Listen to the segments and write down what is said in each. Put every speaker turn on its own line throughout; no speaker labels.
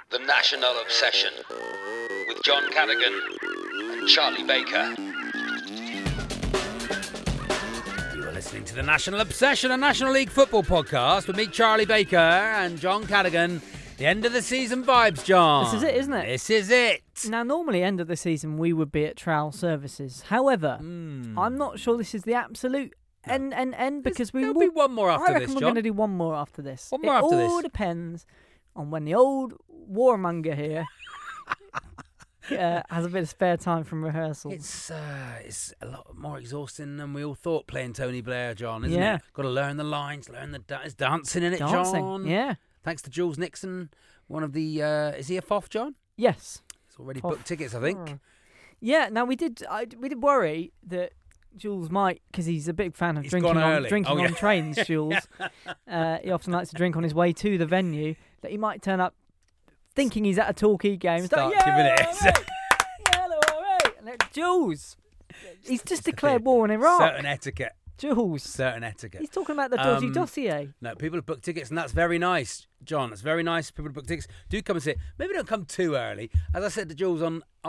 The National Obsession with John Cadogan and Charlie Baker.
You are listening to The National Obsession, a National League football podcast with me, Charlie Baker, and John Cadogan. The end of the season vibes, John.
This is it, isn't it?
This is it.
Now, normally, end of the season, we would be at Trowel Services. However, I'm not sure this is the absolute end because
There'll be one more after
I reckon
this,
we're
John.
going to do one more after this.
One more after
It
this.
all depends on when the old warmonger here has a bit of spare time from rehearsals.
It's a lot more exhausting than we all thought playing Tony Blair, John, isn't
Yeah.
it? Got to learn the lines, learn the it's dancing in it,
Dancing,
John.
yeah.
Thanks to Jules Nixon, one of the is he a FOF, John?
Yes.
He's already
FOF.
booked tickets, I think.
Yeah. Now we did worry that Jules might, because he's a big fan of
He's
drinking
gone early.
on
Yeah.
trains. Jules, he often likes to drink on his way to the venue. That he might turn up thinking he's at a Torquay game. It's
Start
like,
giving it.
Yellow, away. Like, Jules, he's just declared war on Iraq.
Certain etiquette.
Jules,
Etiquette.
he's talking about the dodgy dossier.
No, people have booked tickets, and that's very nice, John. It's very nice. People have booked tickets. Do come and see it. Maybe don't come too early. As I said to Jules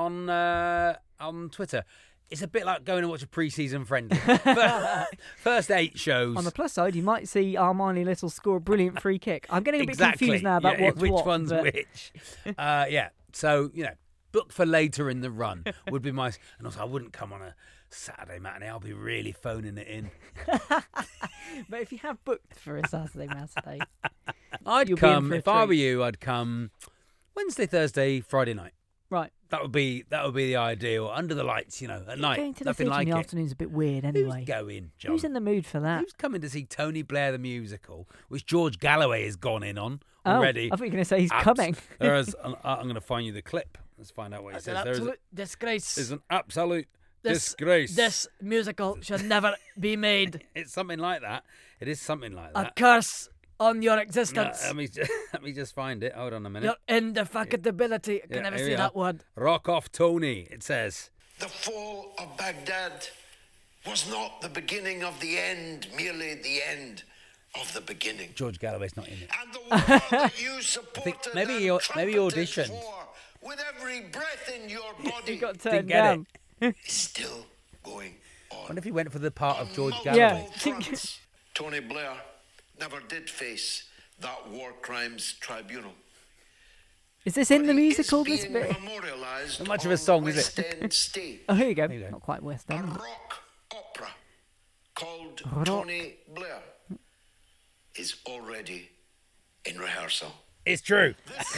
on Twitter, it's a bit like going to watch a pre-season friendly. First 8 shows.
On the plus side, you might see Armani Little score a brilliant free kick. I'm getting a bit
Exactly.
confused now about
Yeah,
what's
which
what.
one's
but
which. Yeah. So, book for later in the run would be my... And also, I wouldn't come on a Saturday matinee. I'll be really phoning it in.
But if you have booked for a Saturday matinee,
I'd
You'll be in
come,
for a
if I were
treat.
you, I'd come Wednesday, Thursday, Friday night.
right.
That would be the ideal. Under the lights, at night.
Going to the
Nothing
theatre
like
in the
it.
afternoon's a bit weird anyway.
Who's going, John?
Who's in the mood for that?
Who's coming to see Tony Blair the musical, which George Galloway has gone in on
Oh,
already?
I thought you were going to say he's
Abs-
coming.
There is. I'm going to find you the clip. Let's find out what he says. There
Disgrace.
is an absolute disgrace.
This musical should never be made.
It's something like that. It is something like
A
that.
curse on your
No,
existence.
let me just find it. Hold on a minute.
Your indefatigability. I can
Yeah,
never
here
say
we
that
are.
word.
Rock off, Tony. It says.
The fall of Baghdad was not the beginning of the end, merely the end of the beginning.
George Galloway's not in it.
And the war that you supported
maybe
and
he
trumpeted
auditioned.
for with every breath in your body
He got
Didn't
turned
get
down.
it.
is still going on.
I wonder if he went for the part of George
Multiple
Galloway.
Yeah.
fronts. Tony Blair never did face that war crimes tribunal.
Is this in the
But he is
musical, this
being
bit?
memorialised
Not much of a
on
song, is it?
West End stage.
Oh, here you go.
you go.
Not quite West
A
End.
rock opera called
Rock.
Tony Blair is already in rehearsal.
It's true.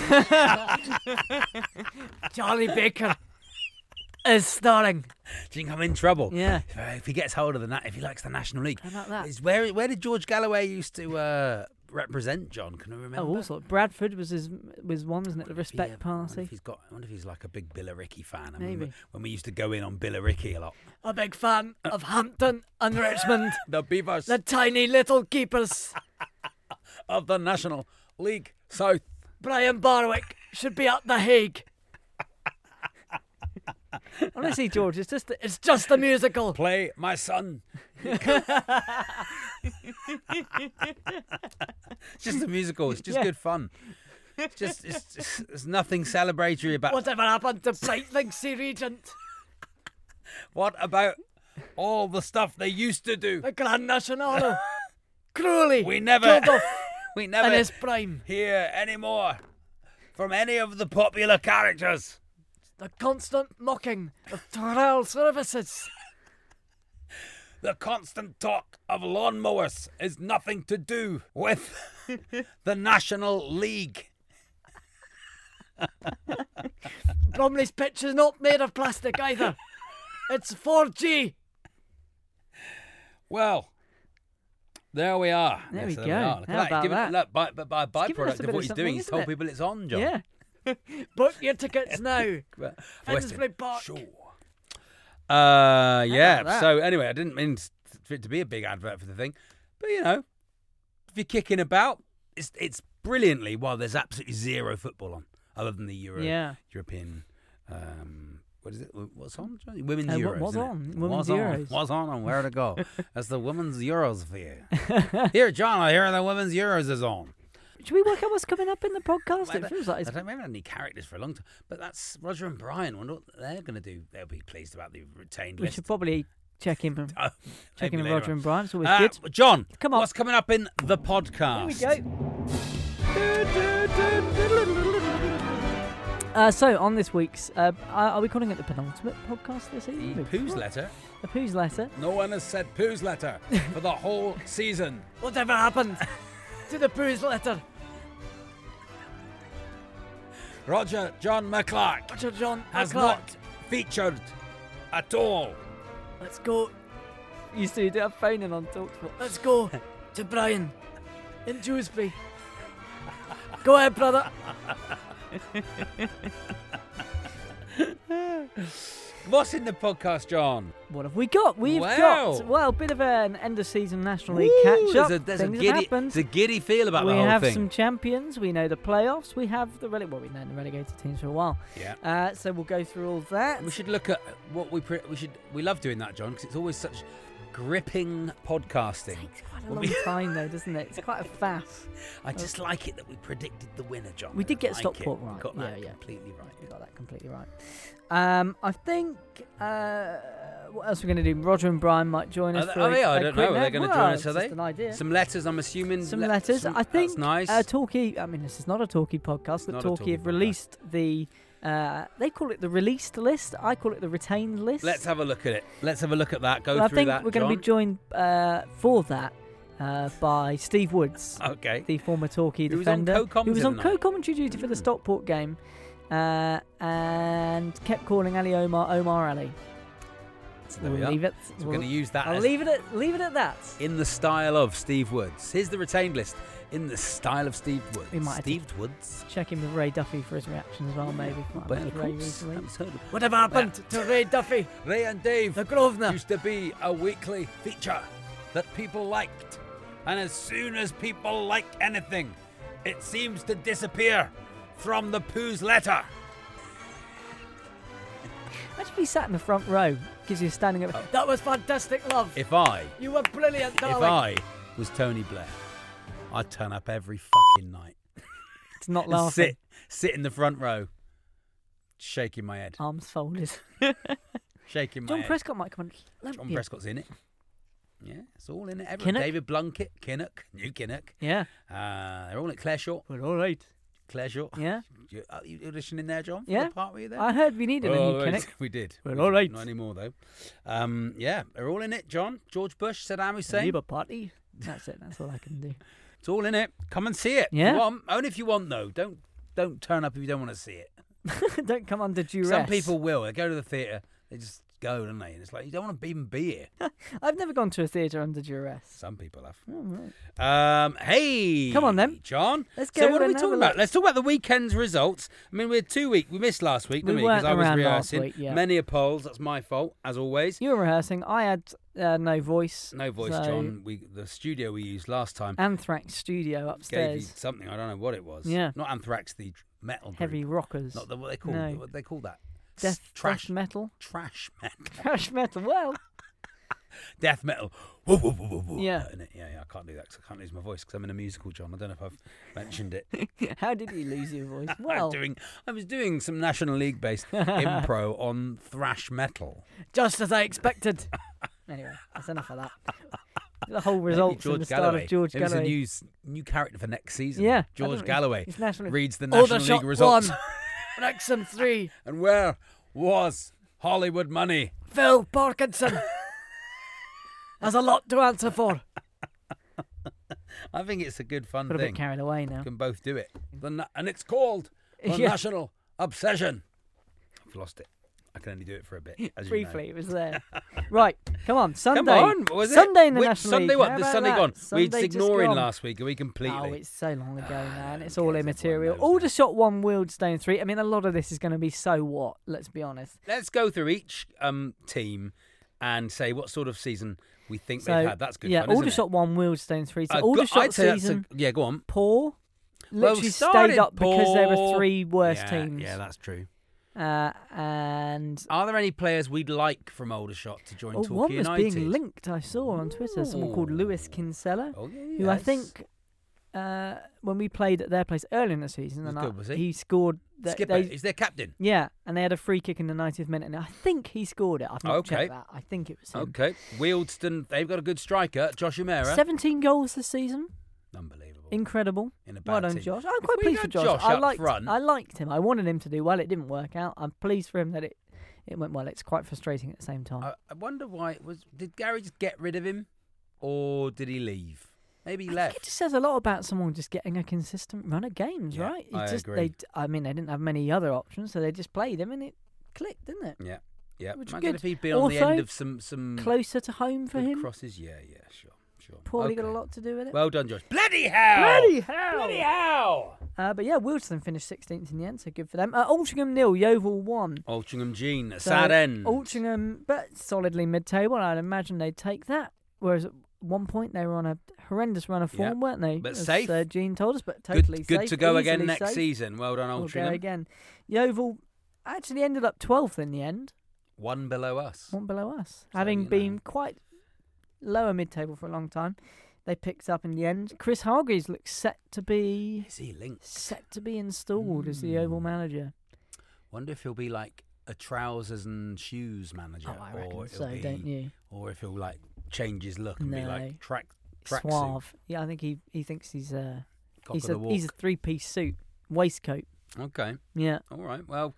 Charlie Baker is starring.
Do you think I'm in trouble?
Yeah.
If he gets hold of if he likes the National League.
How about that?
It's where did George Galloway used to represent, John? Can you remember?
Oh, all sorts. Bradford was one, isn't it? The Respect
Yeah,
Party.
I wonder if he's like a big Billericay fan. I
Maybe.
remember when we used to go in on Billericay a lot.
A big fan of Hampton and Richmond.
The Beavers
The tiny little keepers.
of the National League South.
Brian Barwick should be at The Hague.
Honestly, George, it's just
It's just a musical.
Play my son. It's just a musical. It's just
Yeah.
good fun. There's nothing celebratory about.
Whatever happened to Breitling Sea Regent?
What about all the stuff they used to do?
The Grand National. Cruelly
We never,
killed off
we
in
never
his prime.
hear any more from any of the popular characters.
The constant mocking of Tyrrell services.
The constant talk of lawnmowers is nothing to do with the National League.
Bromley's pitch is not made of plastic either. It's 4G.
Well, there we are.
There we
Yes,
go.
are. Look at
How about
Give it-
that?
Look, by
giving us a
byproduct
bit
of what
of
he's
something,
doing, he's
isn't
told
it?
people it's on, John.
yeah.
Book your tickets now.
Western.
Finsbury Park.
Sure.
about
Yeah.
that?
So anyway, I didn't mean for it to be a big advert for the thing, but if you're kicking about, it's brilliantly. Well, there's absolutely zero football on other than the European. What is it? What's on? Johnny? Women's Euros.
what's
isn't it?
on? Women's
What's
Euros.
On? What's on and where to go? That's the Women's Euros for you. Here, John, I hear the Women's Euros is on.
Should we work out what's coming up in the podcast? It feels like
I don't remember any characters for a long time, but that's Roger and Brian. I wonder what they're going to do. They'll be pleased about the retained
we
list.
should probably check in with
Maybe
Roger
later on.
and Brian. It's always good.
John,
Come on.
what's coming up in the podcast?
Here we go. So on this week's, are we calling it the penultimate podcast this season?
The Pooh's Letter.
The Pooh's Letter.
No one has said Pooh's Letter for the whole season.
Whatever happened to the Pooh's Letter?
Roger John McClark
Roger John
has
McClark.
not featured at all.
Let's go.
Used to do a phone in on TalkSport.
Let's go to Brian in Dewsbury. Go ahead, brother.
What's in the podcast, John?
What have we got? We've
Wow.
got, a bit of an end of season National League catch up.
There's a
Things have
giddy,
happened.
there's a giddy feel about
We
the whole
have
thing.
some champions. We know the playoffs. We have the we've known the relegated teams for a while.
Yeah.
So we'll go through all that.
We should look at what we love doing that, John, because it's always such gripping podcasting.
Takes quite a long time though, doesn't it? It's quite a faff.
I just like it that we predicted the winner, John.
We did get
I like
Stockport
it.
right.
Got that
Yeah.
completely right.
We got that completely right. I think. What else are we going to do? Roger and Brian might join us.
I don't know. Are they going to join us? Are
It's
they?
just an idea.
Some letters, I'm assuming.
Some letters. I think.
That's nice.
Talkie. I mean, this is not a Talkie podcast, but
Not a
Talkie
Talkie
have
podcast.
released the. They call it the released list. I call it the retained list.
Let's have a look at it. Let's have a look at that. Go
Well,
through that,
I think we're going to be joined for that by Steve Woods,
Okay.
the former Torquay
Who was on
defender,
co-comms
who was
the
on
other night.
co-commentary duty for the Stockport game, and kept calling Ali Omar Ali.
So there we
We'll
are.
leave it.
So we're going to use that
I'll
as
leave it at that.
in the style of Steve Woods. Here's the retained list in the style of Steve Woods.
We might have to-
Steve Woods.
Check in with Ray Duffy for his reaction as well, maybe. Might have
Well,
met
of
Ray
course.
recently.
Haven't heard of-
Whatever happened to Ray Duffy,
Ray and Dave
the Grosvenor?
used to be a weekly feature that people liked. And as soon as people like anything, it seems to disappear from the Pooh's Letter.
Imagine if he sat in the front row, gives you a standing up.
That was fantastic, love.
If I
You were brilliant, darling.
was Tony Blair, I'd turn up every fucking night.
It's not laughing.
Sit in the front row, shaking my head.
Arms folded.
Shaking my
John
head.
Prescott might come on.
John
Yeah.
Prescott's in it. Yeah, it's all in it.
Kinnock?
David Blunkett, Kinnock, new Kinnock.
Yeah.
They're all at Clareshaw.
We're all right.
Clareshaw.
Yeah.
You auditioning there, John? For
Yeah.
the part were you there?
I heard we needed a new Kinnock.
We did.
Well, all right.
Not anymore, though. Yeah, they're all in it, John. George Bush, Saddam Hussein.
Labour Party. That's it. That's all I can do.
It's all in it. Come and see it. If
Yeah.
you want. Only if you want, though. Don't turn up if you don't want to see it.
Don't come under duress.
Some people will. They go to the theatre. They just go, don't they? And it's like, you don't want to even be here.
I've never gone to a theatre under duress.
Some people have.
Oh, right.
Hey.
Come on, then.
John.
Let's
So
go
what are we
and have
talking
a
about?
look.
Let's talk about the weekend's results. I mean, we had 2 weeks. We missed last week, didn't we?
weren't
Because I was
around last
rehearsing.
week, yeah.
Many a polls. That's my fault, as always.
You were rehearsing. I had no voice.
No voice,
so-
John. The studio we used last time
Anthrax Studio
gave you
upstairs.
something. I don't know what it was.
Yeah.
Not Anthrax, the metal group.
Heavy rockers.
Not what they call.
No.
What they call that?
Death metal.
Trash metal.
Trash metal. Well,
Death metal. Whoa, whoa, whoa, whoa, whoa.
Yeah.
Yeah. I can't do that 'cause I can't lose my voice because I'm in a musical, John. I don't know if I've mentioned it.
how did you lose your voice? Well,
I was doing some National League based impro on thrash metal.
Just as I expected.
anyway, that's enough of that. The whole results and the start of George
It was a
Galloway.
new character for next season.
Yeah, I
George
don't-
Galloway
It's national.
reads the National League
Aldershot
results.
1, Wrexham 3,
And where was Hollywood money?
Phil Parkinson has a lot to answer for.
I think it's a good fun
Got a
thing.
bit carried away now.
We can both do it. And it's called the
Yeah.
National Obsession. I've lost it. I can only do it for a bit. As
Briefly,
you
it was there. Right, come on, Sunday.
know. Come on, what was
Sunday
it?
in the
Which
National
Sunday?
League.
What?
How
This
about
Sunday
that?
gone.
Sunday
We'd
just
ignoring
gone.
last week, are we completely?
Oh, it's so long ago now, and it's
who
all
cares?
immaterial.
Everyone knows
Aldershot 1, Wealdstone 3. I mean, a lot of this is going to be so what? Let's be honest.
Let's go through each team and say what sort of season we think
So,
they've had. That's good
yeah,
fun, isn't it?
Aldershot 1, Wealdstone 3. So
I'd
Aldershot
say that's
season,
yeah, go on.
poor.
Well,
Literally
started
stayed up because there were
poor.
3 worst
Yeah,
teams.
Yeah, that's true.
And
Are there any players we'd like from Aldershot to join Torquay
one was
United?
being linked, I saw on Twitter. Someone called Lewis Kinsella,
Oh, yeah,
who I
yes.
think when we played at their place early in the season,
He was
and
good, was he?
he scored.
Skipper, he's their captain.
Yeah, and they had a free kick in the 90th minute, and I think he scored it. I've not
Okay.
checked that. I think it was him.
Okay. Wealdstone, they've got a good striker, Josh O'Meara.
17 goals this season.
Unbelievable.
Incredible.
In a bad
Well done,
team.
Josh. I'm
If
quite
we
pleased
had
for Josh.
Josh up front-
I liked him. I wanted him to do well. It didn't work out. I'm pleased for him that it went well. It's quite frustrating at the same time.
I wonder why it was. Did Gary just get rid of him, or did he leave? Maybe he
I
left.
think it just says a lot about someone just getting a consistent run of games,
Yeah,
right?
I
It's
agree.
they didn't have many other options, so they just played him, and it clicked, didn't it?
Yeah, yeah.
Which is
Imagine
good.
if he'd been on the
Also,
end of some
Closer to home for
good
him.
crosses. Yeah, sure.
Probably got a
Okay.
lot to do with it.
Well done, Josh. Bloody hell!
Bloody hell!
Bloody hell!
But yeah, Wealdstone finished 16th in the end, so good for them. Altrincham 0, Yeovil 1.
Altrincham Jean, a
So,
sad end.
Altrincham, but solidly mid-table. I'd imagine they'd take that. Whereas at one point they were on a horrendous run of form,
Yeah,
weren't they?
but
As,
safe.
Gene told us, but totally
good
safe.
to go again
easily
next
safe.
season. Well done,
We'll go
Altrincham.
again. Yeovil actually ended up 12th in the end,
One below us.
one below us,
So,
having
you know.
been quite lower mid-table for a long time. They picked up in the end. Chris Hargreaves looks set to be
Is he linked?
installed as the Yeovil manager.
Wonder if he'll be like a trousers and shoes manager,
Oh, I
or
reckon
it'll
so,
be,
don't you?
or if he'll like change his look and be
No.
like tracksuit.
Suave. Yeah, I think he thinks he's a
Cock
he's
of the
a
walk.
he's a three-piece suit, waistcoat.
Okay,
Yeah,
all right. Well,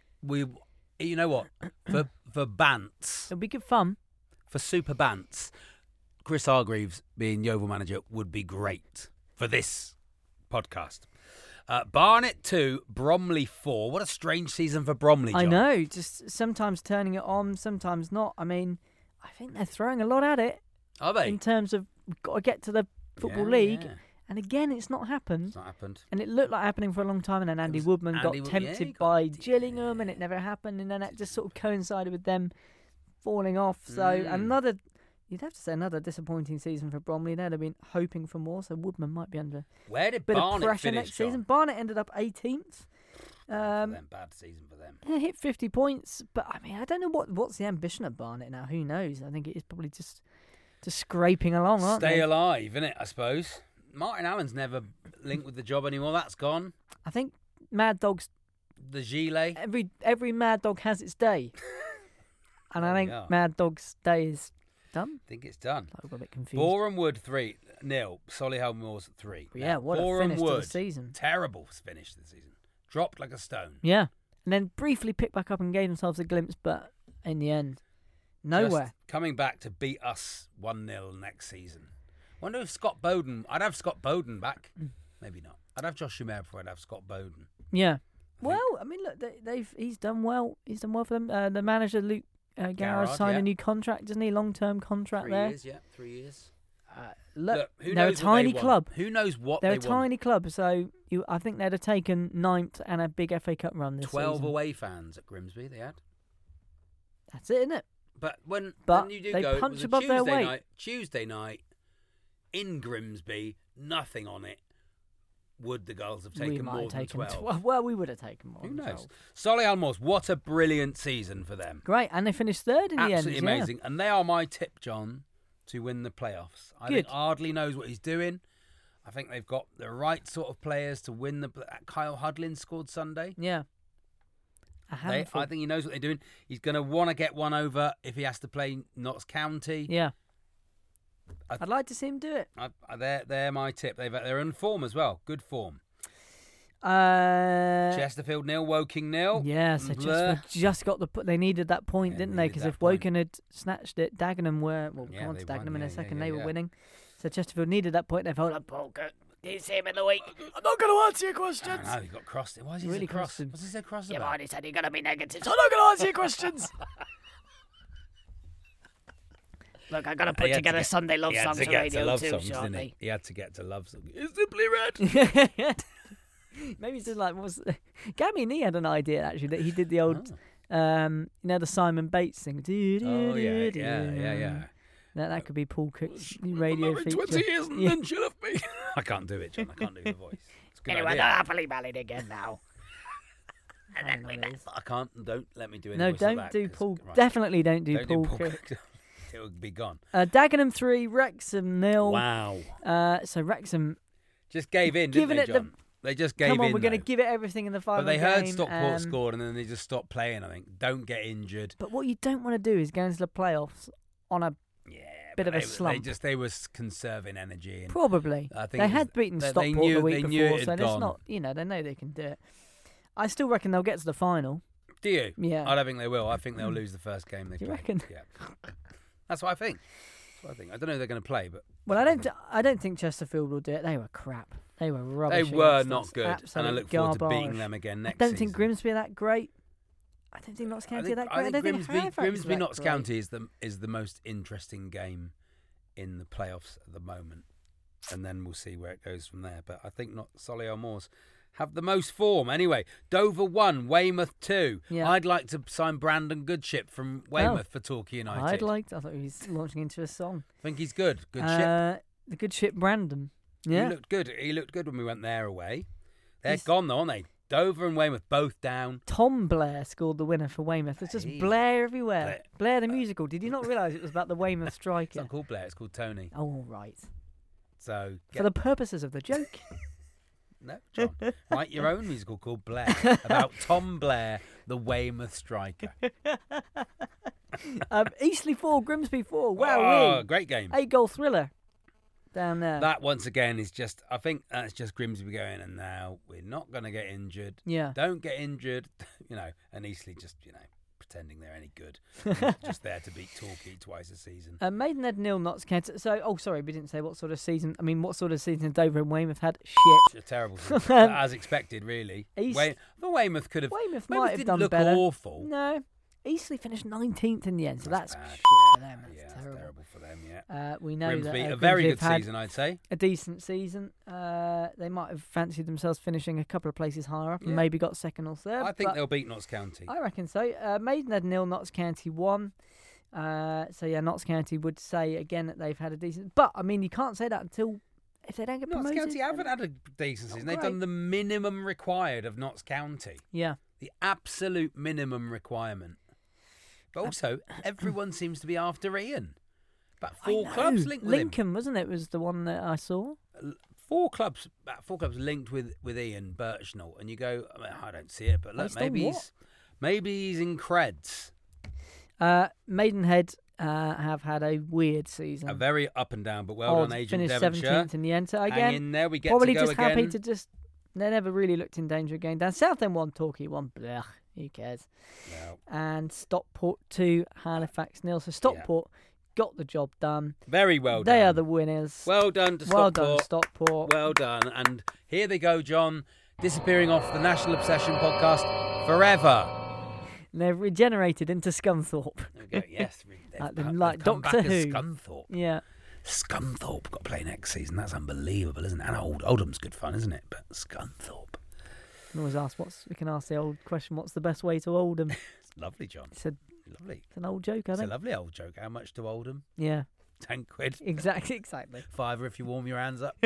you know what? For Bants,
it'll be good fun.
for Super Bants, Chris Hargreaves being Yeovil manager would be great for this podcast. Barnet 2, Bromley 4. What a strange season for Bromley, John.
I know, just sometimes turning it on, sometimes not. I mean, I think they're throwing a lot at it
Are they?
in terms of we've got to get to the Football
Yeah,
League,
yeah.
and again, it's not happened.
It's not happened.
And it looked like happening for a long time, and then Andy
was
Woodman
Andy
got
Wood- yeah,
tempted
he got-
by Gillingham, and it never happened, and then that just sort of coincided with them falling off. So you'd have to say another disappointing season for Bromley. They'd have been hoping for more, so Woodman might be under
Where did
a bit
Barnet
of pressure
finish,
next season.
John?
Barnet ended up 18th.
For them, bad season for them.
They hit 50 points, but I mean, I don't know what's the ambition of Barnet now. Who knows? I think it is probably just scraping along, aren't
Stay
they?
alive, innit, I suppose. Martin Allen's never linked with the job anymore. That's gone.
I think Mad Dogs.
The Gilet.
Every Mad Dog has its day, and I
There we
think
are.
Mad Dog's day is done.
I think it's done.
I got a bit confused.
Boreham Wood 3-0. Solihull Moors 3.
But yeah, what a
Boreham
finish to the
Wood,
season.
Terrible finish to the season. Dropped like a stone.
Yeah, and then briefly picked back up and gave themselves a glimpse, but in the end, nowhere.
Just coming back to beat us 1-0 next season. Wonder if Scott Bowden. I'd have Scott Bowden back. Maybe not. I'd have Josh Schumer before I'd have Scott Bowden.
Yeah. Well, I mean, look, he's done well. He's done well for them. The manager Luke Garrard signed
yeah.
a new contract, doesn't he? Long-term contract
3
there.
years, yeah. 3 years.
Look,
who
they're a
knows what they
tiny
want?
club.
Who knows what
They're
they
a
want?
tiny club, so I think they'd have taken 9th and a big FA Cup run this
12
season.
away fans at Grimsby they had.
That's it, isn't it?
But when you do
they
go, it
punch
was a
above their
Tuesday
weight.
night. Tuesday night in Grimsby, nothing on it. Would the Gulls have
We
taken
might
more
have
than
taken
12?
Well, we would have taken more.
Who
than
knows?
12.
Solihull Moors, what a brilliant season for them.
Great, and they finished third in the end.
Absolutely
yeah.
amazing. And they are my tip, John, to win the playoffs. I think
Good.
Ardley knows what he's doing. I think they've got the right sort of players to win the. Kyle Hudlin scored Sunday.
Yeah. A handful.
I think he knows what they're doing. He's going to want to get one over if he has to play Notts County.
Yeah.
I-
I'd like to see him do it.
They're my tip. They're in form as well. Good form.
Uh,
Chesterfield 0, Woking 0.
yeah, so just got they needed that point,
Yeah,
didn't they?
needed
Because
that
if
point.
Woking had snatched it, Dagenham were
Yeah,
come on
they
to Dagenham
won,
in
yeah,
a second.
yeah,
They were
yeah.
winning, so Chesterfield needed that point. They've held up.
Do you see him in the week?
I'm not going to answer your questions.
No, he got crossed. Why is he
Really
so cross?
crossed him.
What's he so cross
Yeah,
about?
man, he said you're going to be negative.
I'm not going to answer your questions.
Look, I'm going to
He
put
had to
together
get-
Sunday love
He had
songs
to
on
get to
Radio
love
2
songs, didn't he?
shortly.
He had to get to love songs. It's Simply Red.
Maybe it's just like Gammy Nee had an idea actually that he did the old, the Simon Bates thing.
Oh, yeah.
That could be Paul Cook's new radio feature.
20 years and
Yeah.
then she left me. I can't do it, John. I can't do the voice. It's a good
Anyway,
idea.
they're happily married again now.
I know it is.
I can't. Don't let me do any
No,
voice like
don't
that,
do
'cause-
Paul.
right.
Definitely don't do
Don't
Paul
do
Cook.
Cook. It'll be gone.
Dagenham 3, Wrexham 0.
Wow.
So Wrexham
Just gave in, didn't they, John? They just gave in.
Come on, we're going to give it everything in the final
But they
game.
heard Stockport scored, and then they just stopped playing, I think. Don't get injured.
But what you don't want to do is go into the playoffs on a bit of a slump.
They were conserving energy. And
probably.
I think
they had beaten Stockport the week before, so it's not, they know they can do it. I still reckon they'll get to the final.
Do you?
Yeah.
I don't think they will. I think they'll lose the first game they play.
You reckon?
Yeah. That's what I think. I don't know who they're going to play, but...
Well, I don't think Chesterfield will do it. They were crap. They were rubbish.
They were not good, and I look forward to beating them again next season.
I don't think Grimsby are that great. I don't think Notts County are that great. I think
Grimsby Notts County is the most interesting game in the playoffs at the moment, and then we'll see where it goes from there. But I think Solihull Moors have the most form. Anyway, Dover 1, Weymouth 2. Yeah. I'd like to sign Brandon Goodship from Weymouth for Torquay United.
I thought he was launching into a song.
I think he's good. Goodship.
The Goodship Brandon. Yeah.
He looked good. He looked good when we went there away. They're gone though, aren't they? Dover and Weymouth both down.
Tom Blair scored the winner for Weymouth. There's just Blair everywhere. Blair the musical. Did you not realise it was about the Weymouth striker?
It's not called Blair. It's called Tony.
Oh, all right.
So
for the purposes of the joke.
No, John. Write your own musical called Blair about Tom Blair, the Weymouth striker.
Eastleigh 4, Grimsby 4. Wow,
great game.
8-goal thriller down there.
That once again is just. I think that's just Grimsby going, and now we're not going to get injured.
Yeah.
Don't get injured, and Eastleigh just pretending they're any good, just there to beat Torquay twice a season.
Maidenhead 0, Notts County. So, sorry, we didn't say what sort of season. I mean, what sort of season Dover and Weymouth had? Shit.
A terrible season. As expected, really. The Weymouth could have.
Weymouth might have done
look
better.
Awful.
No. Eastleigh finished 19th in the end, so that's
bad.
Shit for them. That's
terrible for them, yeah.
We know
Grimsby,
that
a very good
had
season, I'd say.
A decent season. They might have fancied themselves finishing a couple of places higher up and maybe got second or third.
I think they'll beat Notts County.
I reckon so. Maidenhead 0, Notts County 1. Notts County would say again that they've had a decent... But, I mean, you can't say that until... If they don't get promoted...
Notts County haven't had a decent season. They've done the minimum required of Notts County.
Yeah.
The absolute minimum requirement. But also, everyone seems to be after Ian. About 4 clubs linked with
Lincoln, wasn't it? Was the one that I saw.
4 clubs linked with Ian Birchnell, and you go, I don't see it, but look, maybe he's in creds.
Maidenhead have had a weird season.
A very up and down, but well done, Agent Devonshire.
Finished 17th in the end. So again,
hang in there, we get
probably
to go
just
again.
Happy to just. They never really looked in danger of going down. Southend 1, Torquay 1. Blech, who cares?
No.
And Stockport 2, Halifax 0. So Stockport got the job done.
Very well done.
They are the winners.
Well done to Stockport.
Well done, Stockport.
Well done. And here they go, John, disappearing off the National Obsession podcast forever.
And they've regenerated into Scunthorpe.
There we go. Yes.
like Doctor Who.
Scunthorpe.
Yeah.
Scunthorpe got to play next season. That's unbelievable, isn't it? And Oldham's good fun, isn't it? But Scunthorpe.
We always ask we can ask the old question, what's the best way to Oldham?
It's lovely, John. Lovely.
It's an old joke, I think.
It's a lovely old joke. How much to Oldham?
Yeah.
10 quid.
Exactly.
£5 if you warm your hands up.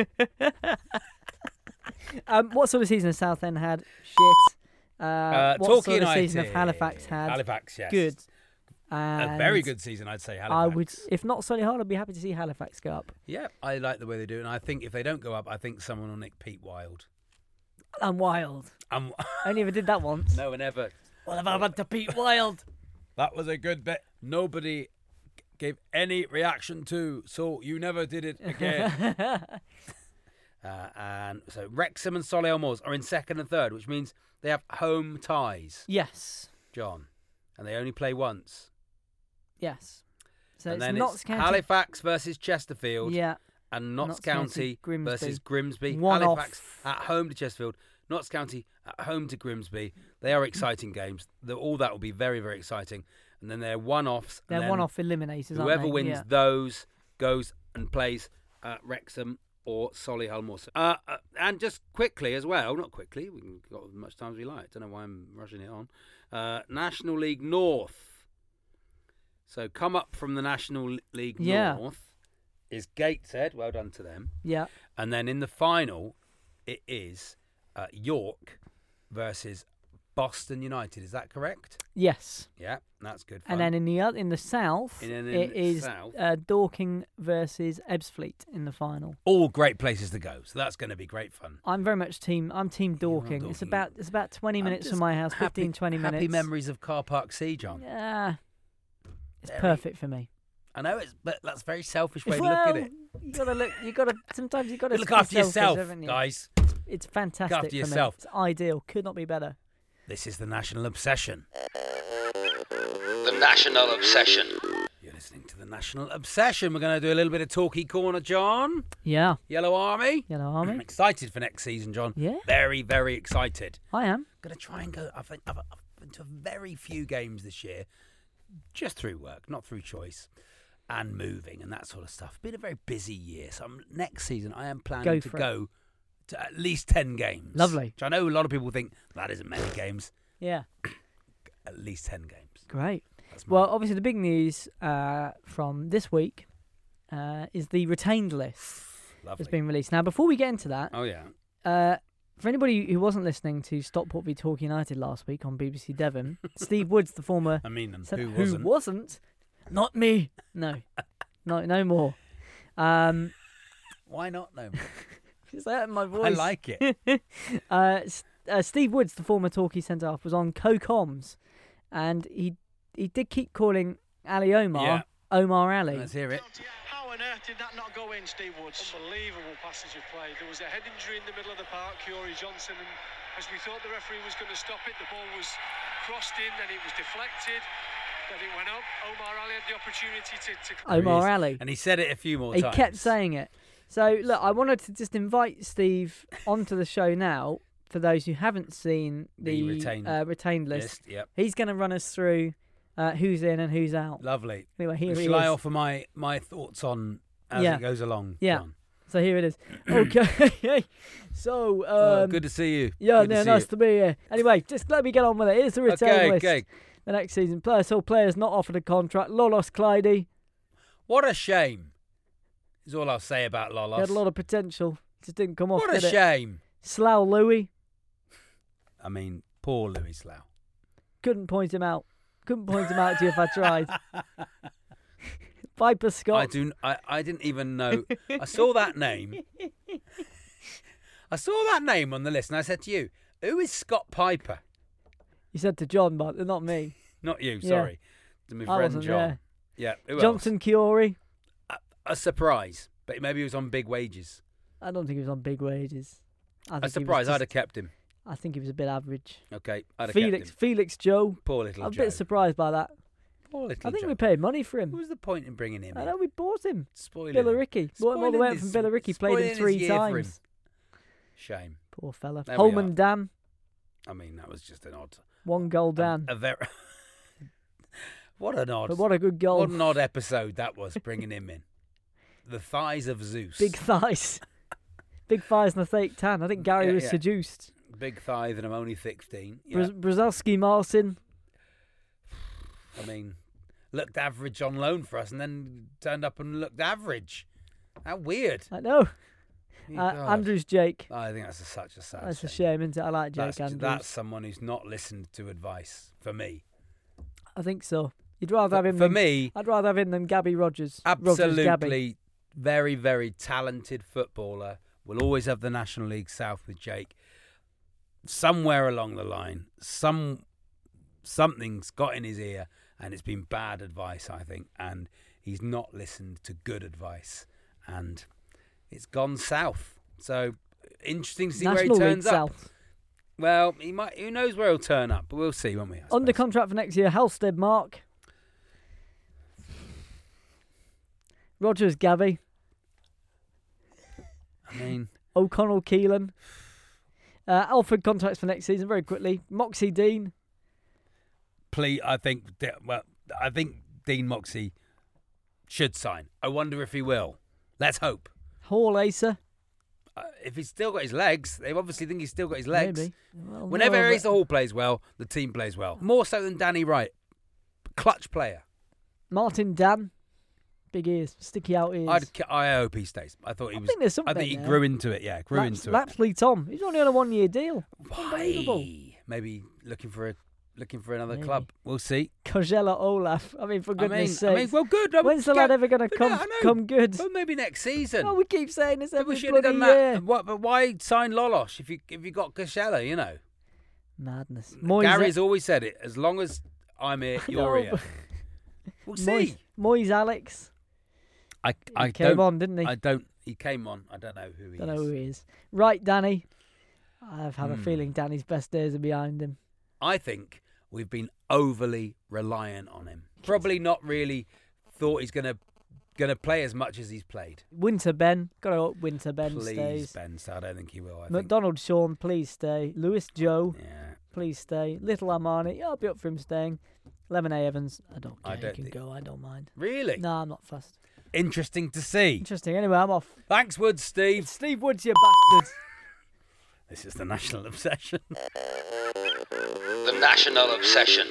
What sort of season has Southend had? Shit. What sort of season have Halifax had?
Halifax, yes.
Good.
A very good season, I'd say, Halifax.
If not Solihull, I'd be happy to see Halifax go up.
Yeah, I like the way they do it. And I think if they don't go up, I think someone will nick Pete Wild.
I'm Wild. Only ever did that once.
No one ever.
What have I done to Pete Wild?
That was a good bit. Nobody gave any reaction to, so you never did it again. And so Wrexham and Solihull Moors are in second and third, which means they have home ties.
Yes.
John. And they only play once.
Yes. So
and
it's
then
Notts County.
Halifax versus Chesterfield.
Yeah.
And Notts County versus Grimsby.
One
Halifax
off.
at home to Chesterfield. Notts County at home to Grimsby. They are exciting games. All that will be very, very exciting. And then they're one-offs.
They're one-off eliminators,
whoever
aren't they?
wins those goes and plays Wrexham or Solihull Moors. And just quickly as well, not quickly, we've got as much time as we like. Don't know why I'm rushing it on. National League North. So come up from the National League North is Gateshead. Well done to them.
Yeah.
And then in the final, it is York versus Boston United. Is that correct?
Yes.
Yeah, that's good fun.
And then in the south, it is Dorking versus Ebbsfleet in the final.
All great places to go, so that's going to be great fun.
I'm very much team Dorking. It's about 20 minutes from my house, 20 minutes.
Happy memories of Car Park C, John.
Yeah, it's perfect for me.
I know but that's a very selfish way to look at it.
Sometimes you got to
look after yourself, guys.
It's fantastic.
Look after yourself.
Me. It's ideal. Could not be better.
This is the National Obsession.
The National Obsession.
You're listening to the National Obsession. We're going to do a little bit of Talkie Corner, John.
Yeah.
Yellow Army.
I'm
excited for next season, John.
Yeah.
Very, very excited.
I am.
Going to try and go. I've been to very few games this year, just through work, not through choice, and moving and that sort of stuff. Been a very busy year. So next season, I am planning to go to at least 10 games.
Lovely.
Which I know a lot of people think that isn't many games.
Yeah.
At least 10 games.
Great. Well, obviously the big news from this week is the retained list that's been released. Now, before we get into that, for anybody who wasn't listening to Stockport v Torquay United last week on BBC Devon, Steve Woods, the former...
who
wasn't? Not me. No. No more.
Why not no more?
Is that in my voice?
I like it.
Steve Woods, the former Torquay centre-half, was on co-coms, and he did keep calling Ali Omar Omar Ali.
Let's hear it.
How on earth did that not go in, Steve Woods? Unbelievable passage of play. There was a head injury in the middle of the park, Corey Johnson, and as we thought the referee was going to stop it, the ball was crossed in, then it was deflected. Then it went up. Omar Ali had the opportunity to
Omar Ali.
And he said it a few more times.
He kept saying it. So, look, I wanted to just invite Steve onto the show now, for those who haven't seen the retained list.
Yep.
He's going to run us through who's in and who's out.
Lovely.
Anyway, here he is.
Shall I offer my thoughts on as it goes along, John?
So here it is. Okay. So,
good to see you.
Yeah, nice to be here. Anyway, just let me get on with it. Here's the return list. Okay. The next season, players not offered a contract. Lolos Clyde.
What a shame. Is all I'll say about Lolos.
He had a lot of potential. Just didn't come off.
What a shame.
Slough Louis.
I mean, poor Louis Slough.
Couldn't point him out to you if I tried. Piper Scott.
I didn't even know. I saw that name. I saw that name on the list, and I said to you, "Who is Scott Piper?"
You said to John, but not me.
Not you. Sorry, to my friend John.
There.
Yeah. Who
Johnson
else?
Chiori.
A surprise, but maybe he was on big wages.
I don't think he was on big wages.
A surprise. I'd have kept him.
I think he was a bit average.
Okay, I'd have kept him.
Felix Joe.
Poor little Joe.
I'm a bit surprised by that.
Poor little
I think
Joe.
we paid money for him.
What was the point in bringing him in?
I know, we bought him.
Spoiling
Billericay. Bought him all the way from Billericay. Played him 3 times.
Shame.
Poor fella.
There
Holman Dan.
I mean, that was just an odd.
1 goal Dan.
What an odd.
But what a good goal.
What an odd episode that was, bringing him in. The thighs of Zeus.
Big thighs. Big thighs and a fake tan. I think Gary was seduced.
Big thighs and I'm only 16. Yeah.
Brzezowski Marcin.
I mean, looked average on loan for us and then turned up and looked average. How weird.
I know. Andrews Jake.
I think that's such a sad
That's a shame, isn't it? I like Jake Andrews.
That's someone who's not listened to advice, for me.
I think so. You'd rather have him I'd rather have him than Gabby Rogers.
Absolutely.
Gabby.
Very, very talented footballer. We'll always have the National League South with Jake. Somewhere along the line, something's got in his ear, and it's been bad advice, I think, and he's not listened to good advice, and it's gone south. So interesting to see where he turns up. South. Well, he might. Who knows where he'll turn up? But we'll see, won't we?
Under contract for next year, Halstead Mark, Rogers Gabby.
I mean,
O'Connell Keelan. Alfred contracts for next season very quickly. Moxie Dean.
I think Dean Moxie should sign. I wonder if he will. Let's hope.
Hall Acer.
If he's still got his legs, they obviously think he's still got his legs.
Maybe. Well,
whenever Acer Hall plays well, the team plays well. More so than Danny Wright. Clutch player.
Martin Dan. Big ears, sticky out ears.
I hope he stays. I thought he was.
Think there's something
I think he grew into it. Yeah, grew into it.
Lapsley Tom. He's only on a 1-year deal.
Why?
Unbelievable.
maybe looking for another club. We'll see.
Kojella Olaf. I mean, for goodness' sake.
well, good.
When's the lad ever going to come good?
Well, maybe next season.
Oh, we keep saying this every
should have done
year.
that. But why sign Lolosh if you got Kojella? You know.
Madness.
Gary's always said it. As long as I'm here, you're here. We'll see.
Moyes Alex.
He
came on, didn't he?
He came on. I don't know who he is.
Don't know who he is. Right, Danny. I have a feeling Danny's best days are behind him.
I think we've been overly reliant on him. Probably not really thought he's gonna play as much as he's played.
Winter Ben. Got to hope Winter Ben
please,
stays.
Ben, so I don't think he will.
McDonald Sean, please stay. Lewis Joe,
please
stay. Little Armani, I'll be up for him staying. Lemon A. Evans, I don't care. He can go, I don't mind.
Really?
No, I'm not fussed.
Interesting to see.
Interesting. Anyway, I'm off.
Thanks, Woods, Steve.
It's Steve Woods, you bastard.
This is the National Obsession.
The National Obsession.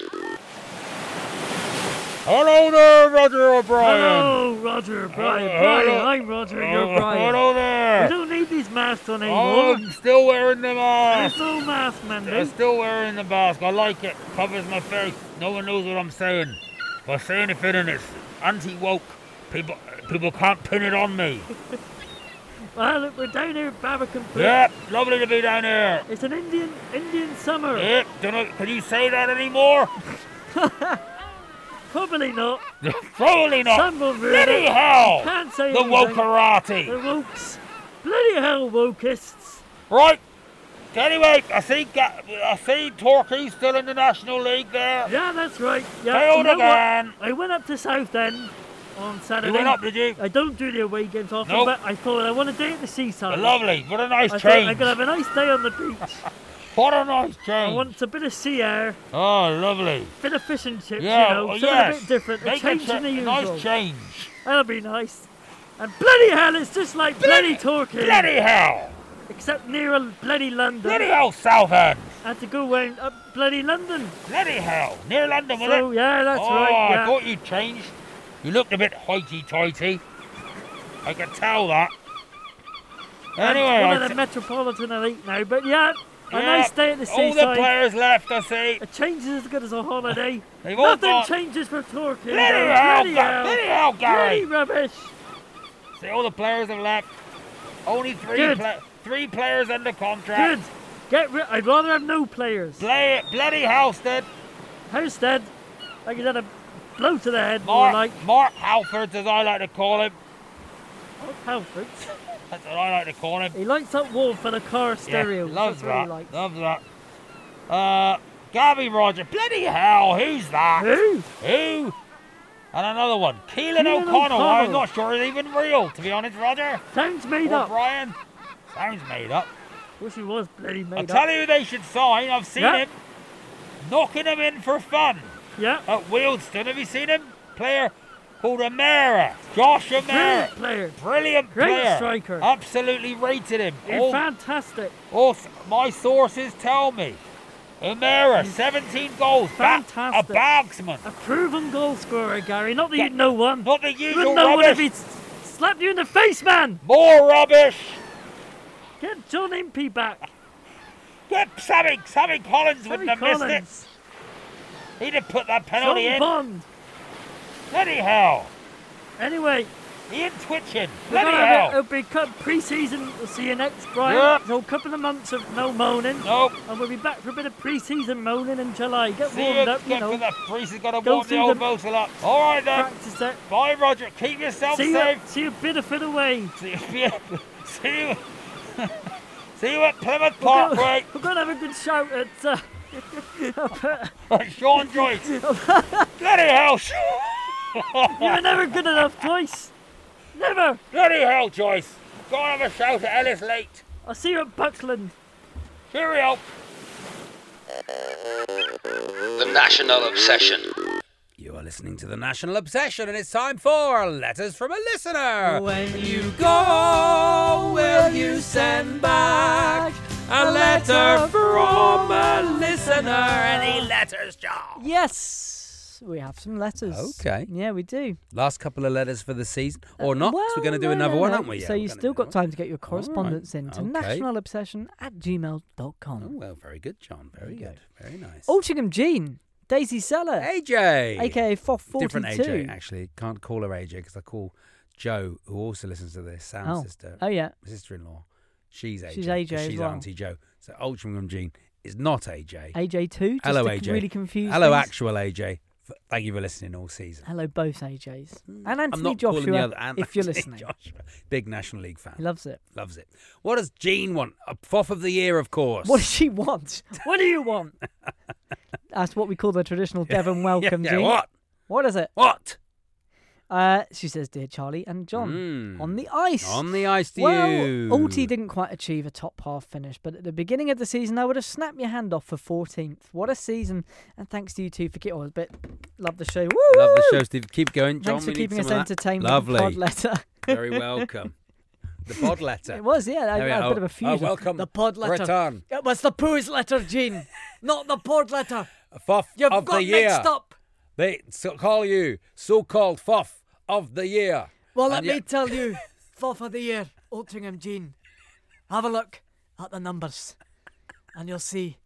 Hello there, Roger O'Brien.
Hello, Roger O'Brien. Brian, I'm Roger, you're Brian.
Hello there.
We don't need these masks on anymore.
I'm still wearing the mask.
There's no mask, man.
I'm still wearing the mask. I like it. Covers my face. No one knows what I'm saying. If I say anything and it's anti-woke, people can't pin it on me.
Well, look, we're down here at Barbican Pit.
Yeah, lovely to be down here.
It's an Indian summer.
Yeah, can you say that anymore?
Probably not.
Probably not.
Some will really.
Bloody hell!
Can't say
the wokerati.
The wokes. Bloody hell, wokists.
Right. Anyway, I see Torquay's still in the National League there.
Yeah, that's right. Yeah.
Failed again.
I went up to Southend on Saturday.
You went up, did you?
I don't do the away games often,
nope.
but I thought I want to do it at the seaside.
Lovely. What a nice change.
I'm going to have a nice day on the beach.
What a nice change.
I want a bit of sea air.
Oh, lovely.
Bit of fish and chips,
yeah,
you know. Something a bit different. A change in the usual.
Nice change.
That'll be nice. And bloody hell, it's just like bloody Torquay.
Bloody hell.
Except near bloody London.
Bloody hell, Southend.
I had to go around up bloody London.
Bloody hell. Near London, was it?
Oh, yeah, that's right. Yeah.
I thought you'd changed. You looked a bit hoity-toity. I could tell that. Anyway,
one of the Metropolitan elite now, but yeah, a nice day at the seaside.
All the players left, I see.
A change is as good as a holiday.
Nothing
changes for Torquay.
Bloody hell, Gary.
Bloody rubbish.
See, all the players have left. Only three players under contract.
Good. I'd rather have no players.
Bloody Halstead.
Halstead. Like he's had a blow to the head.
Mark Halfords, as I like to call him.
Mark Halfords?
That's what I like to call him.
He likes that wall for the car stereo.
Yeah, loves that. Loves that. Gabby Roger. Bloody hell, who's that?
Who?
And another one. Keelan O'Connell. I'm not sure he's even real, to be honest, Roger.
Sounds made up.
Brian. Sounds made up.
Wish he was bloody made up.
I'll tell you who they should sign. I've seen him. Knocking him in for fun.
Yeah.
At Wealdstone. Have you seen him? Player called O'Meara. Josh O'Meara. Brilliant player.
Great striker.
Absolutely rated him.
He's fantastic.
Also, my sources tell me. O'Meara, 17 goals.
Fantastic.
A bagsman.
A proven goal scorer, Gary. Not that you'd know one.
Not the usual
you wouldn't know
rubbish.
one if he'd slapped you in the face, man.
More rubbish.
Get John Impey back.
Get Sammy Collins wouldn't have missed it. He'd have put that penalty in.
Bond.
Bloody hell.
Anyway.
Ian Twitchen. Bloody hell.
It'll be pre-season. We'll see you next, Brian.
Yep.
So a couple of months of no moaning.
Nope.
And we'll be back for a bit of pre-season moaning in July. Get warmed up, you know.
That pre-season got to warm the old boat up. All right then.
Practice it.
Bye, Roger. Keep yourself safe.
See you Bideford away.
See you at Plymouth Parkway.
We're going to have a good shout at
Sean Joyce. Bloody hell.
You were never good enough, Joyce. Never.
Bloody hell, Joyce. Go and have a shout at Ellis Late.
I'll see you at Buckland.
Cheerio.
The National Obsession.
You are listening to The National Obsession, and it's time for Letters from a Listener. When you go, will you send back a letter from a listener? Any letters, John?
Yes. Yes, we have some letters.
Okay.
Yeah, we do.
Last couple of letters for the season. Or not, because we're going to do another one, aren't we?
So you've still got time to get your correspondence in to
Okay.
nationalobsession@gmail.com.
Oh, well, very good, John. Very good. Very nice.
Altrincham Jean, Daisy Seller,
AJ!
a.k.a. Foff42.
Different AJ, actually. Can't call her AJ because I call Joe, who also listens to this, Sam's sister.
Oh, yeah.
Sister-in-law. She's AJ.
She's AJ as
She's
well.
Auntie Joe. So Altrincham Jean is not AJ.
AJ2,
Hello,
just to
AJ.
really confuse
Hello,
things.
actual AJ. Thank you for listening all season.
Hello, both AJs. And
I'm
Anthony
not calling the
Joshua,
other
if you're
Anthony
listening.
Joshua. Big National League fan.
He loves it.
Loves it. What does Jean want? A Foff of the Year, of course.
What does she want? What do you want? That's what we call the traditional Devon welcome,
yeah,
Jean.
what?
What is it?
What?
She says, Dear Charlie and John, on the ice.
On the ice to
well,
you.
Alty didn't quite achieve a top half finish, but at the beginning of the season, I would have snapped your hand off for 14th. What a season. And thanks to you two for getting on a bit. Love the show. Woo!
Love the show, Steve. Keep going, John.
Thanks for
we
keeping
need
us
some of that.
entertained
Lovely.
with the pod letter.
Very welcome. The pod letter.
It was, yeah. I had a bit of a fusion.
welcome.
The pod letter.
Return.
It was the poo's letter, Jean, not the pod letter.
Foff
You've
of
got
the year.
mixed up.
They call you so-called Foff of the year.
Well, let
And
me
yet-
tell you, Foff of the Year, Altrincham Jean. Have a look at the numbers, and you'll see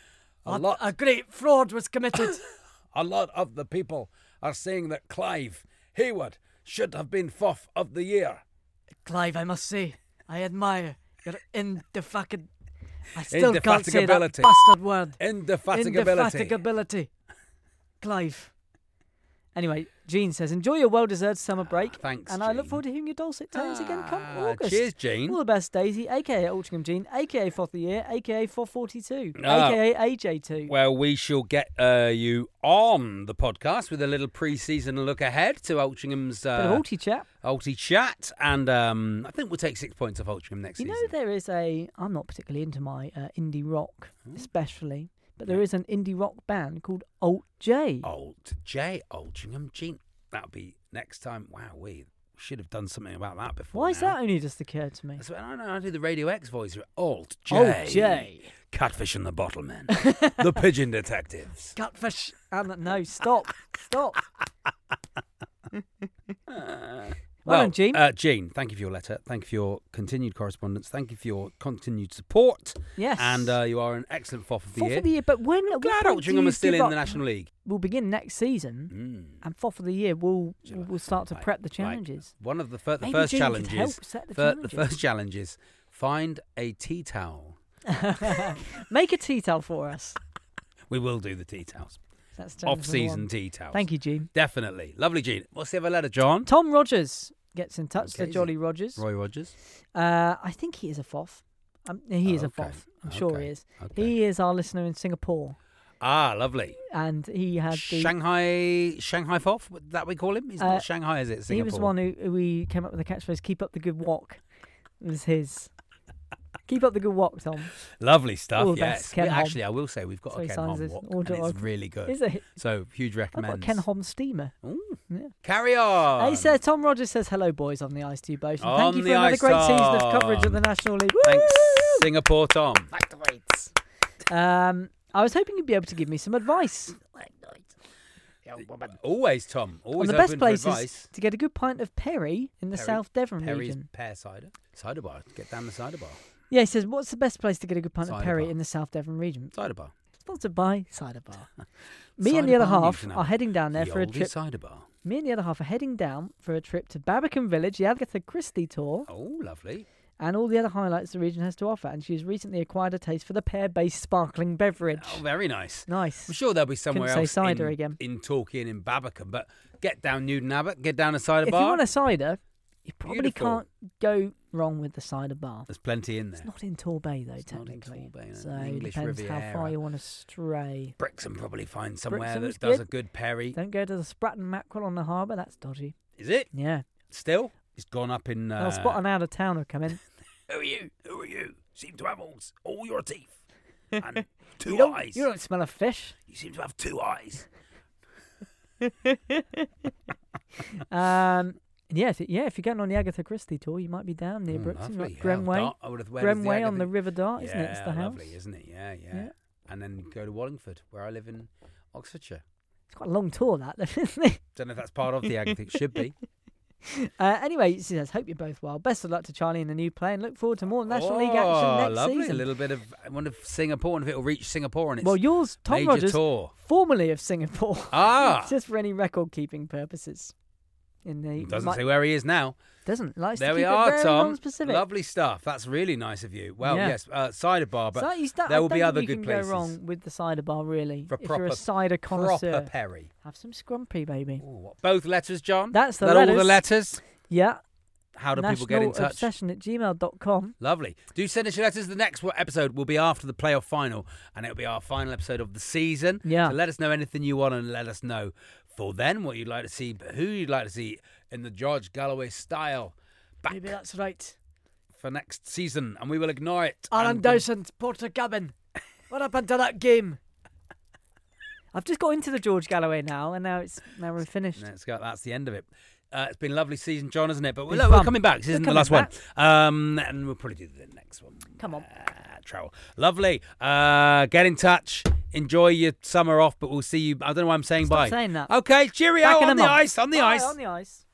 a great fraud was committed.
A lot of the people are saying that Clive Hayward should have been Foff of the year.
Clive, I must say, I admire your indefatigability. I still can't say that
Indefatigability.
bastard word.
Indefatigability.
Indefatigability. Clive.
Anyway, Jean says, enjoy your well-deserved summer break.
Thanks,
and I look
Jean.
forward to hearing your dulcet tones again come August.
Cheers, Jean.
All the best, Daisy, a.k.a. Altrincham Jean, a.k.a. Fourth of the Year, a.k.a. 442,
Ah.
a.k.a. AJ2.
Well, we shall get you on the podcast with a little pre-season look ahead to Altringham's
Bit of Alty chat.
Alty chat, and I think we'll take 6 points off Altrincham next season.
You know, there is I'm not particularly into my indie rock, especially, but there is an indie rock band called Alt J.
Alt J, Altrincham Jean. That'll be next time. Wow, we should have done something about that before.
Why is
now.
that only just occurred to me?
That's what, I don't know. I do the Radio X voice. Alt J.
Alt J.
Catfish and the Bottlemen. The Pigeon Detectives.
Catfish. No, stop. Stop. Well done, Jean.
Jean, thank you for your letter. Thank you for your continued correspondence. Thank you for your continued support.
Yes.
And you are an excellent Foff of the
Fourth
Year.
of the Year, but when
I'm glad Altrincham is still in the National League.
We'll begin next season, and Fourth of the Year, we'll start to prep the challenges.
One of the first
Maybe Jean could
challenges.
help set the
The
challenges.
first challenge is find a tea towel.
Make a tea towel for us.
We will do the tea towels.
That's challenge number
Off-season
one.
tea towels.
Thank you, Jean.
Definitely. Lovely, Jean. What's the other letter, John?
Tom Rogers gets in touch.
Okay,
The Jolly Rogers.
Roy Rogers.
I think he is a Foff. He is a
Okay.
Foff. I'm sure
Okay.
he is.
Okay.
He is our listener in Singapore,
Ah, lovely.
and he had the.
Shanghai Foff, that we call him? He's not Shanghai, is it? Singapore.
He was the one who we came up with the catchphrase "Keep up the good walk." It was his. Keep up the good walk, Tom.
Lovely stuff,
All the
yes.
best, Ken Hom.
Actually, I will say we've got
So
a
he
Ken
signs
Hom
his
walk,
order
and it's
of-
really good.
Is it?
So, huge
I've got a
recommends.
Ken Hom steamer.
Ooh.
Yeah.
Carry on.
Hey, Sir Tom Rogers says hello, boys, on the ice to you both. And
On
thank you for
the
another
ice,
great season of
Tom.
coverage of the National League.
Thanks,
Woo!
Singapore Tom.
I was hoping you'd be able to give me some advice
Always, Tom.
on
Always
the best
open for
places
advice.
to get a good pint of Perry in the
Perry-
South Devon
Perry's
region.
pear cider. Cider bar. Get down the cider bar.
Yeah, he says, what's the best place to get a good pint of
Cider
Perry
bar.
in the South Devon region?
Cider bar.
Sponsored by Cider Bar. Me
Cider
and the other
bar, you
half
can have
are heading down there
the
for a
oldie
trip.
cider bar.
Me and the other half are heading down for a trip to Barbican Village, the Agatha Christie tour,
Oh, lovely.
and all the other highlights the region has to offer. And she's recently acquired a taste for the pear-based sparkling beverage.
Oh, very nice.
Nice.
I'm sure there'll be somewhere
Couldn't say
else
cider
in,
again.
in Torquay and in Barbican, but get down Newton Abbot, get down a cider
If
bar.
you want a cider, you probably
Beautiful.
can't go wrong with the cider bar.
There's plenty in there.
It's not in Torbay, though,
It's not in
technically.
Torbay, no.
So
The
it
English
depends how
Riviera.
far you want to stray.
Brixham probably find somewhere
Brixham's
that does
good.
a good Perry.
Don't go to the Spratton Mackerel on the harbour, that's dodgy.
Is it?
Yeah.
Still? It's gone up in...
They'll spot an out-of-towner come in.
Who are you? Who are you? Seem to have all your teeth. And two
You
eyes.
don't smell a fish.
You seem to have 2 eyes.
If you're going on the Agatha Christie tour, you might be down near Brixham,
Lovely.
like Grenway.
Grenway
On the River Dart, isn't it? It's the house.
Lovely, isn't it? Yeah.
Yeah.
And then go to Wallingford, where I live in Oxfordshire.
It's quite a long tour, that, isn't it?
Don't know if that's part of the ag. I think it should be.
Anyway, he says, hope you're both well. Best of luck to Charlie and the new play, and look forward to more National League action next
lovely.
season.
A little bit of, I wonder if Singapore, and if it'll reach Singapore on its
yours, Tom Rogers,
tour.
Formerly of Singapore.
Just
for any record-keeping purposes.
Doesn't say where he is now.
Doesn't. Likes
there
to
we
keep
are,
it very
Tom.
non-specific.
Lovely stuff. That's really nice of you. Well, yes, cider bar, but
so
there will be other good
places.
places.
You can go wrong with the cider bar, really.
For
if you're a cider connoisseur.
Proper Perry.
Have some scrumpy, baby.
Ooh, what, both letters, John?
That's the
letters.
letters.
All the letters?
Yeah.
How do people get in touch?
nationalobsession@gmail.com.
Lovely. Do send us your letters. The next episode will be after the playoff final, and it'll be our final episode of the season.
Yeah.
So let us know anything you want, and let us know for then what you'd like to see, who you'd like to see in the George Galloway style. Back
maybe that's right.
For next season, and we will ignore it.
Alan Dowson, Portakabin. What happened to that game?
I've just got into the George Galloway now, and now we're finished.
That's the end of it. It's been a lovely season, John, hasn't it? But we're coming back. This isn't the last one. And we'll probably do the next one.
Come on.
Travel. Lovely. Get in touch. Enjoy your summer off, but we'll see you. I don't know why I'm saying
Stop
bye.
saying that.
Okay, cheerio. On the ice.
On the ice.